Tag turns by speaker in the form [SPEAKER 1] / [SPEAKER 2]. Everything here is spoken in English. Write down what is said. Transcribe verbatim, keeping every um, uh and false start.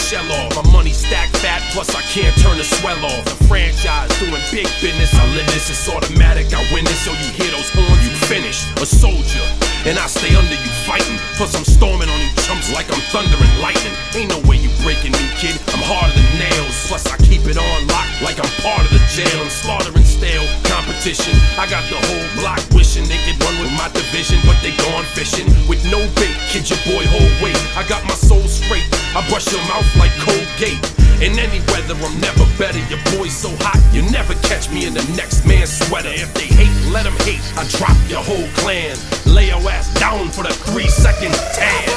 [SPEAKER 1] shell off. My money stacked fat, plus I can't turn the swell off. The franchise doing big business, I live this, it's automatic, I win this. So you hear those horns, you finish. A soldier, and I stay under you fighting. Plus I'm storming on you chumps like I'm thunder and lightning. Ain't no way you breaking me, kid, I'm harder than nails. Plus I keep it on lock like I'm part of the jail. I'm slaughtering stale competition. I got the whole block wishing they could run with my division, but they gone fishing with no bait. Kid, your boy hold weight. I got my soul straight, I brush your mouth like Colgate. In any weather, I'm never better. Your boy's so hot, you never catch me in the next man's sweater. If they hate, let them hate. I drop your whole clan. Lay your ass down for the three second tan.